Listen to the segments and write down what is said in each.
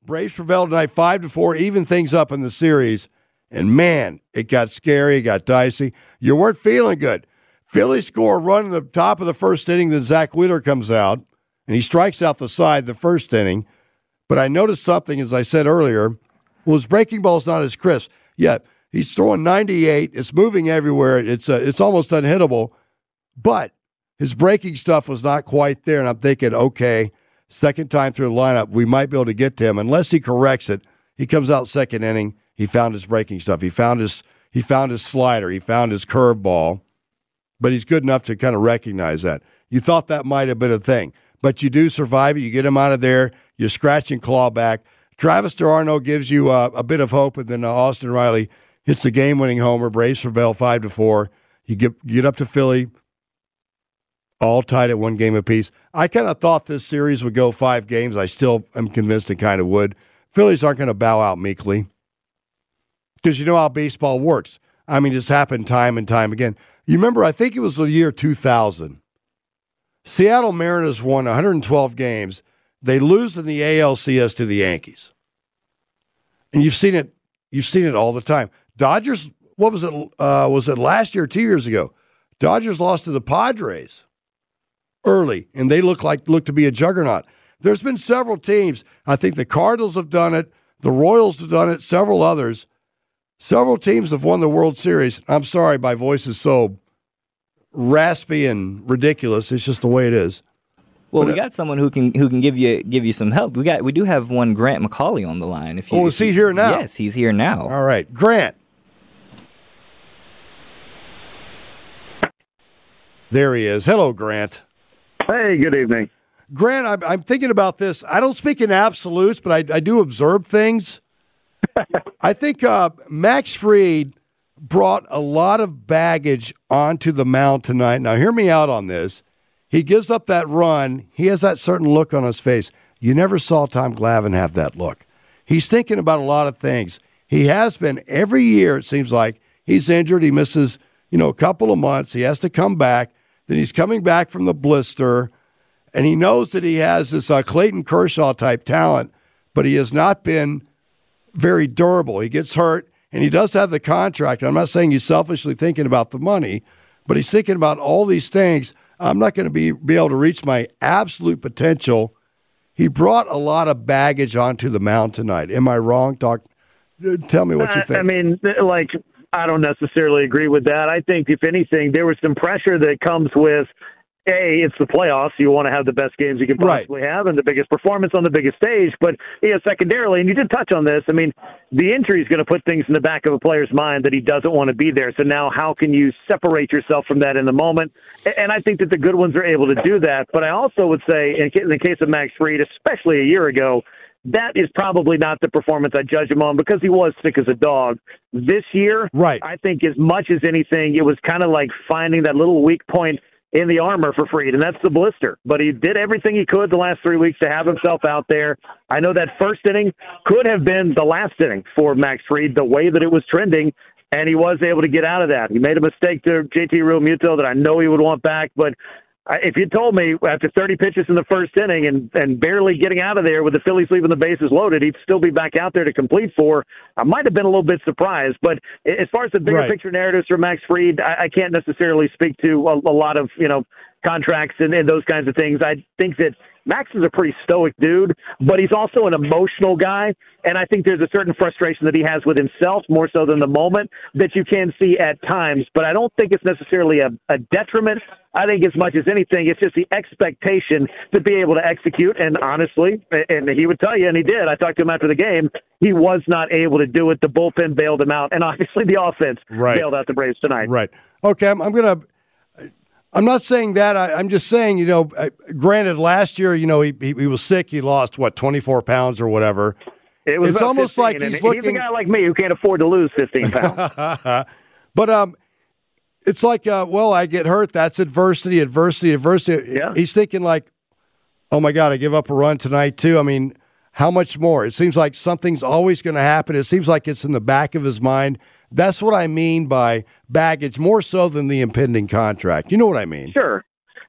Braves prevailed tonight 5-4, even things up in the series. And, man, it got scary. It got dicey. You weren't feeling good. Phillies score a run in the top of the first inning. Then Zach Wheeler comes out, and he strikes out the side the first inning. But I noticed something, as I said earlier. Well, his breaking ball's not as crisp. Yeah, he's throwing 98. It's moving everywhere. It's almost unhittable. But his breaking stuff was not quite there, and I'm thinking, okay, second time through the lineup, we might be able to get to him. Unless he corrects it, he comes out second inning, he found his breaking stuff. He found his slider. He found his curveball. But he's good enough to kind of recognize that. You thought that might have been a thing. But you do survive it. You get him out of there. You scratch and claw back. Travis d'Arnaud gives you a bit of hope, and then Austin Riley hits the game-winning homer. Braves prevail 5-4. You get up to Philly, all tied at 1 game apiece. I kind of thought this series would go 5 games. I still am convinced it kind of would. Phillies aren't going to bow out meekly because you know how baseball works. I mean, it's happened time and time again. You remember, I think it was the year 2000. Seattle Mariners won 112 games. They lose in the ALCS to the Yankees. And you've seen it all the time. Dodgers, what was it? Was it last year or 2 years ago? Dodgers lost to the Padres early, and they look to be a juggernaut. There's been several teams. I think the Cardinals have done it. The Royals have done it. Several others. Several teams have won the World Series. I'm sorry, my voice is so raspy and ridiculous. It's just the way it is. Well, we got someone who can give you some help. We do have one Grant McCauley on the line. Is he here now? Yes, he's here now. All right, Grant. There he is. Hello, Grant. Hey, good evening. Grant, I'm thinking about this. I don't speak in absolutes, but I do observe things. I think Max Fried brought a lot of baggage onto the mound tonight. Now, hear me out on this. He gives up that run. He has that certain look on his face. You never saw Tom Glavine have that look. He's thinking about a lot of things. He has been every year, it seems like. He's injured. He misses, a couple of months. He has to come back. Then he's coming back from the blister. And he knows that he has this Clayton Kershaw-type talent, but he has not been very durable. He gets hurt, and he does have the contract. I'm not saying he's selfishly thinking about the money, but he's thinking about all these things. I'm not going to be able to reach my absolute potential. He brought a lot of baggage onto the mound tonight. Am I wrong? Tell me what you think. I mean, I don't necessarily agree with that. I think, if anything, there was some pressure that comes with, it's the playoffs. You want to have the best games you can possibly have and the biggest performance on the biggest stage. But secondarily, and you did touch on this, I mean, the injury is going to put things in the back of a player's mind that he doesn't want to be there. So now how can you separate yourself from that in the moment? And I think that the good ones are able to do that. But I also would say, in the case of Max Fried, especially a year ago, that is probably not the performance I judge him on because he was sick as a dog. This year, I think as much as anything, it was kind of like finding that little weak point in the armor for Fried, and that's the blister. But he did everything he could the last 3 weeks to have himself out there. I know that first inning could have been the last inning for Max Fried, the way that it was trending, and he was able to get out of that. He made a mistake to JT Realmuto that I know he would want back, but if you told me after 30 pitches in the first inning and barely getting out of there with the Phillies leaving the bases loaded, he'd still be back out there to complete for, I might have been a little bit surprised. But as far as the bigger picture narratives for Max Fried, I can't necessarily speak to a lot of, contracts and those kinds of things. I think that Max is a pretty stoic dude, but he's also an emotional guy. And I think there's a certain frustration that he has with himself more so than the moment that you can see at times. But I don't think it's necessarily a detriment. I think as much as anything, it's just the expectation to be able to execute. And honestly, and he would tell you, and he did, I talked to him after the game, he was not able to do it. The bullpen bailed him out. And obviously the offense bailed out the Braves tonight. Right. Okay, I'm not saying that. I'm just saying, granted, last year, he was sick. He lost, 24 pounds or whatever. It's almost 15, like he's looking. He's a guy like me who can't afford to lose 15 pounds. But it's like, I get hurt. That's adversity. Yeah. He's thinking like, oh, my God, I give up a run tonight too. I mean, how much more? It seems like something's always going to happen. It seems like it's in the back of his mind. That's what I mean by baggage, more so than the impending contract. You know what I mean? Sure.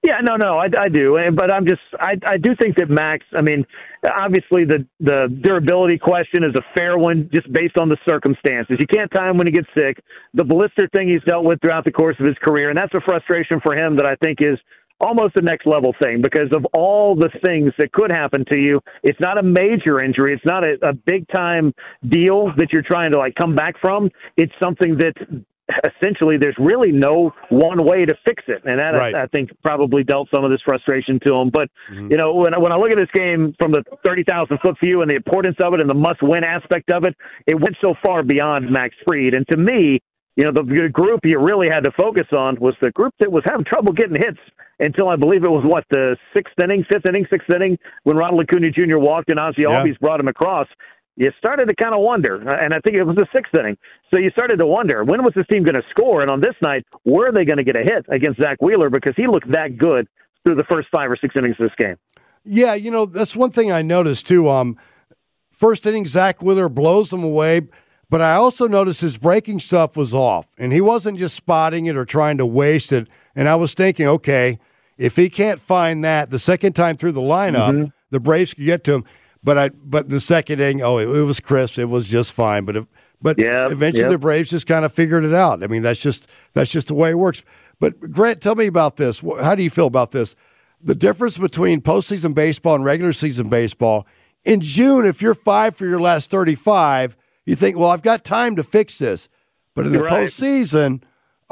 Yeah, no, I do, but I do think that Max. I mean, obviously the durability question is a fair one, just based on the circumstances. You can't time when he gets sick. The blister thing he's dealt with throughout the course of his career, and that's a frustration for him that I think is almost a next level thing because of all the things that could happen to you. It's not a major injury. It's not a big time deal that you're trying to like come back from. It's something that essentially there's really no one way to fix it. And that, right. I think, probably dealt some of this frustration to him. But, you know, when I look at this game from the 30,000-foot view and the importance of it and the must-win aspect of it, it went so far beyond Max Fried. And to me, you know, the group you really had to focus on was the group that was having trouble getting hits until I believe it was, the sixth inning, when Ronald Acuna Jr. walked and Ozzie Albies brought him across. You started to kind of wonder, and I think it was the sixth inning. So you started to wonder, when was this team going to score? And on this night, were they going to get a hit against Zach Wheeler? Because he looked that good through the first 5 or 6 innings of this game. Yeah, you know, that's one thing I noticed, too. First inning, Zach Wheeler blows them away, but I also noticed his breaking stuff was off, and he wasn't just spotting it or trying to waste it. And I was thinking, okay, if he can't find that the second time through the lineup, the Braves could get to him. But the second inning, it was crisp. It was just fine. But eventually the Braves just kind of figured it out. I mean, that's just the way it works. But Grant, tell me about this. How do you feel about this? The difference between postseason baseball and regular season baseball. In June, if you're 5 for your last 35, you think, well, I've got time to fix this. But in the postseason,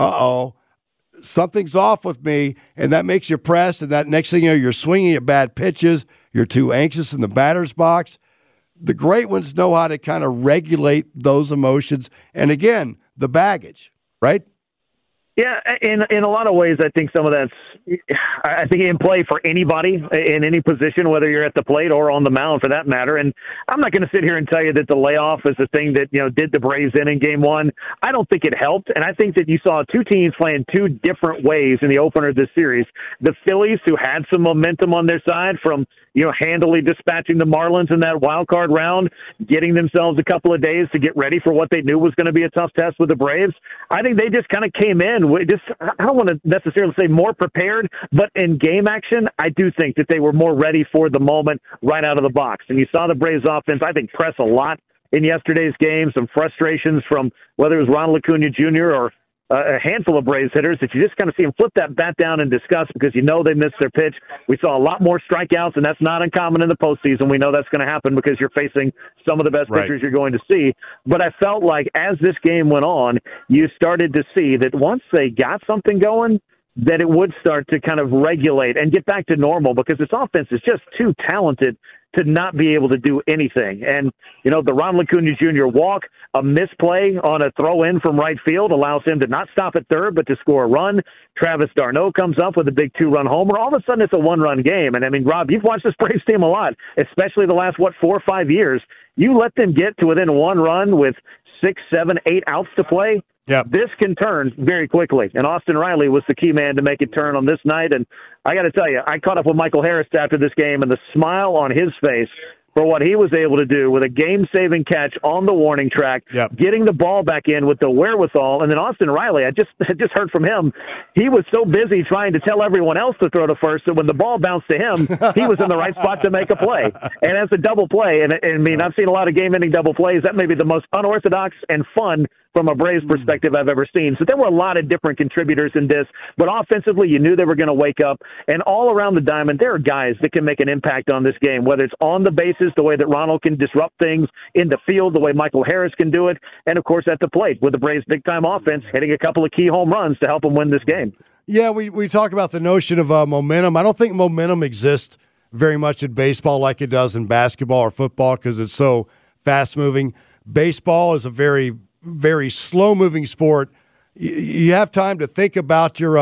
something's off with me, and that makes you pressed, and that next thing you know, you're swinging at bad pitches. You're too anxious in the batter's box. The great ones know how to kind of regulate those emotions. And again, the baggage, right? Yeah, in a lot of ways, I think some of that's, I think, in play for anybody in any position, whether you're at the plate or on the mound for that matter. And I'm not going to sit here and tell you that the layoff is the thing that, you know, did the Braves in game one. I don't think it helped. And I think that you saw two teams playing two different ways in the opener of this series. The Phillies, who had some momentum on their side from, you know, handily dispatching the Marlins in that wild card round, getting themselves a couple of days to get ready for what they knew was going to be a tough test with the Braves. I think they just kind of came in I don't want to necessarily say more prepared, but in game action, I do think that they were more ready for the moment right out of the box. And you saw the Braves offense, I think, press a lot in yesterday's game, some frustrations from whether it was Ronald Acuna Jr. or a handful of Braves hitters that you just kind of see them flip that bat down in disgust because you know they missed their pitch. We saw a lot more strikeouts, and that's not uncommon in the postseason. We know that's going to happen because you're facing some of the best pitchers you're going to see. But I felt like as this game went on, you started to see that once they got something going, that it would start to kind of regulate and get back to normal because this offense is just too talented to not be able to do anything. And, you know, the Ronald Acuna Jr. walk, a misplay on a throw-in from right field allows him to not stop at third but to score a run. Travis d'Arnaud comes up with a big 2-run homer. All of a sudden, it's a 1-run game. And, I mean, Rob, you've watched this Braves team a lot, especially the last, 4 or 5 years. You let them get to within 1 run with 6, 7, 8 outs to play. Yep. This can turn very quickly, and Austin Riley was the key man to make it turn on this night. And I got to tell you, I caught up with Michael Harris after this game, and the smile on his face for what he was able to do with a game-saving catch on the warning track, getting the ball back in with the wherewithal. And then Austin Riley, I just heard from him, he was so busy trying to tell everyone else to throw to first that when the ball bounced to him, he was in the right spot to make a play. And as a double play, and I mean, I've seen a lot of game-ending double plays. That may be the most unorthodox and fun from a Braves perspective I've ever seen. So there were a lot of different contributors in this, but offensively, you knew they were going to wake up. And all around the diamond, there are guys that can make an impact on this game, whether it's on the bases, the way that Ronald can disrupt things, in the field, the way Michael Harris can do it, and of course at the plate with the Braves' big-time offense hitting a couple of key home runs to help them win this game. Yeah, we talk about the notion of momentum. I don't think momentum exists very much in baseball like it does in basketball or football because it's so fast-moving. Baseball is a very slow-moving sport. You have time to think about your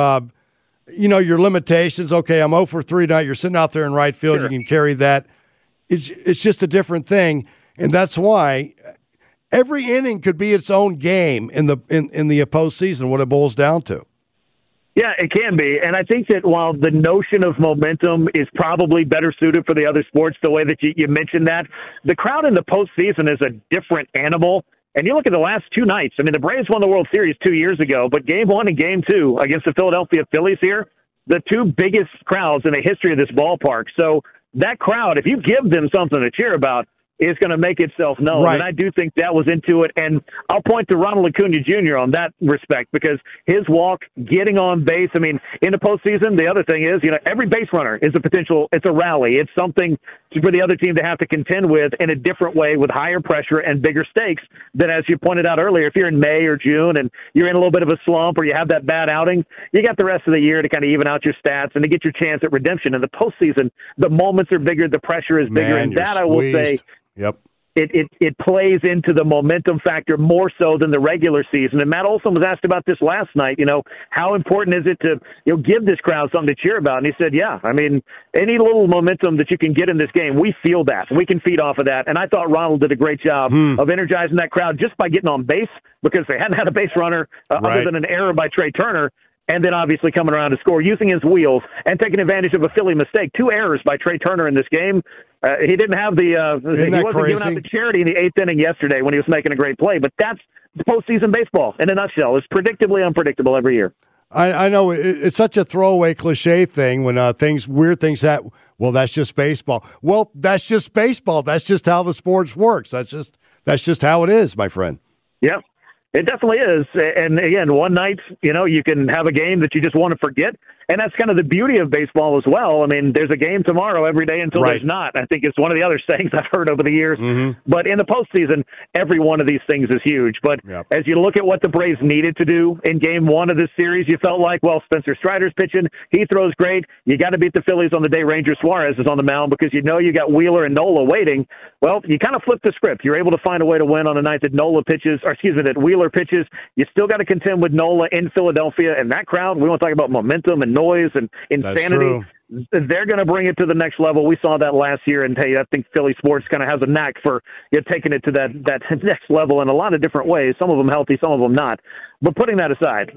limitations. Okay, I'm 0 for 3 tonight. You're sitting out there in right field. Sure. You can carry that. It's just a different thing, and that's why every inning could be its own game in the postseason. What it boils down to. Yeah, it can be. And I think that while the notion of momentum is probably better suited for the other sports, the way that you mentioned that, the crowd in the postseason is a different animal. And you look at the last 2 nights. I mean, the Braves won the World Series 2 years ago, but Game 1 and Game 2 against the Philadelphia Phillies here, the two biggest crowds in the history of this ballpark. So that crowd, if you give them something to cheer about, is going to make itself known. Right. And I do think that was into it. And I'll point to Ronald Acuna Jr. on that respect, because his walk, getting on base, I mean, in the postseason, the other thing is, every base runner is a potential, it's a rally. It's something for the other team to have to contend with in a different way, with higher pressure and bigger stakes than, as you pointed out earlier, if you're in May or June and you're in a little bit of a slump or you have that bad outing, you got the rest of the year to kind of even out your stats and to get your chance at redemption. In the postseason, the moments are bigger, the pressure is bigger, and that, I will say, yep, it plays into the momentum factor more so than the regular season. And Matt Olson was asked about this last night. How important is it to give this crowd something to cheer about? And he said, yeah, I mean, any little momentum that you can get in this game, we feel that. We can feed off of that. And I thought Ronald did a great job of energizing that crowd just by getting on base, because they hadn't had a base runner other than an error by Trey Turner. And then obviously coming around to score, using his wheels and taking advantage of a Philly mistake. 2 errors by Trey Turner in this game. He didn't have he wasn't giving out the charity in the 8th inning yesterday when he was making a great play. But that's the postseason baseball in a nutshell. It's predictably unpredictable every year. I know it's such a throwaway cliche thing when weird things happen. Well, that's just baseball. Well, that's just baseball. That's just how the sports works. That's just how it is, my friend. Yep. It definitely is. And again, one night, you can have a game that you just want to forget. And that's kind of the beauty of baseball as well. I mean, there's a game tomorrow every day until there's not. I think it's one of the other sayings I've heard over the years. Mm-hmm. But in the postseason, every one of these things is huge. But as you look at what the Braves needed to do in game 1 of this series, you felt like, well, Spencer Strider's pitching. He throws great. You got to beat the Phillies on the day Ranger Suarez is on the mound, because you got Wheeler and Nola waiting. Well, you kind of flip the script. You're able to find a way to win on a night that that Wheeler pitches. You still got to contend with Nola in Philadelphia, and that crowd, we want to talk about momentum and noise and insanity. They're going to bring it to the next level. We saw that last year, and I think Philly sports kind of has a knack for taking it to that next level in a lot of different ways. Some of them healthy, some of them not. But putting that aside,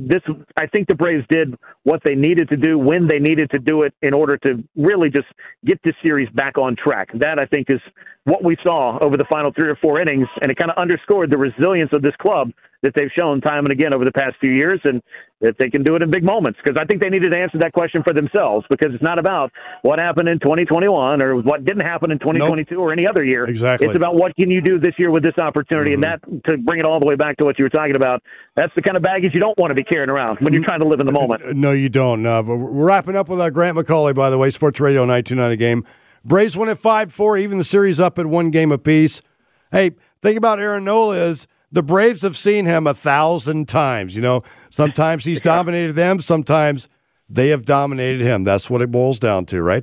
I think the Braves did what they needed to do when they needed to do it in order to really just get this series back on track. That, I think, is what we saw over the final 3 or 4 innings, and it kind of underscored the resilience of this club that they've shown time and again over the past few years, and that they can do it in big moments. Because I think they needed to answer that question for themselves, because it's not about what happened in 2021 or what didn't happen in 2022 or any other year. Exactly. It's about what can you do this year with this opportunity, and that, to bring it all the way back to what you were talking about, that's the kind of baggage you don't want to be carrying around when you're trying to live in the moment. No, you don't. But we're wrapping up with Grant McCauley, by the way, Sports Radio 929 A Game. Braves win at 5-4, even the series up at 1 game apiece. Hey, think about Aaron Nola. The Braves have seen him 1,000 times. Sometimes he's dominated them. Sometimes they have dominated him. That's what it boils down to, right?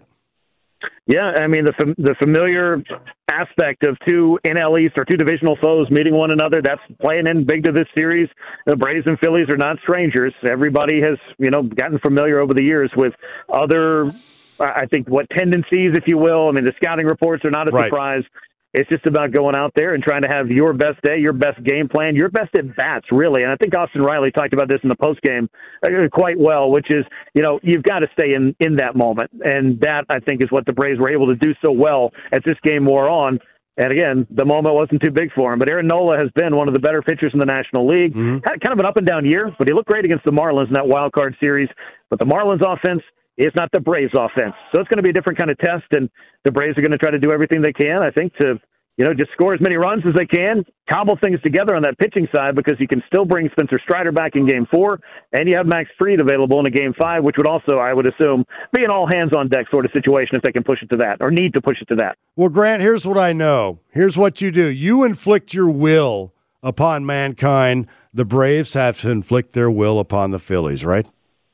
Yeah, I mean, the familiar aspect of 2 NL East or 2 divisional foes meeting one another, that's playing in big to this series. The Braves and Phillies are not strangers. Everybody has, gotten familiar over the years with other, I think, tendencies, if you will. I mean, the scouting reports are not a surprise. It's just about going out there and trying to have your best day, your best game plan, your best at-bats, really. And I think Austin Riley talked about this in the postgame quite well, which is, you've got to stay in that moment. And that, I think, is what the Braves were able to do so well as this game wore on. And again, the moment wasn't too big for him. But Aaron Nola has been one of the better pitchers in the National League. Had kind of an up-and-down year, but he looked great against the Marlins in that wild card series. But the Marlins offense is not the Braves offense. So it's going to be a different kind of test, and the Braves are going to try to do everything they can, I think, to just score as many runs as they can, cobble things together on that pitching side, because you can still bring Spencer Strider back in Game 4, and you have Max Fried available in a Game 5, which would also, I would assume, be an all-hands-on-deck sort of situation if they can push it to that, or need to push it to that. Well, Grant, here's what I know. Here's what you do. You inflict your will upon mankind. The Braves have to inflict their will upon the Phillies, right?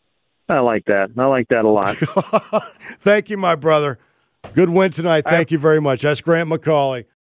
I like that. I like that a lot. Thank you, my brother. Good win tonight. Thank you very much. That's Grant McCauley.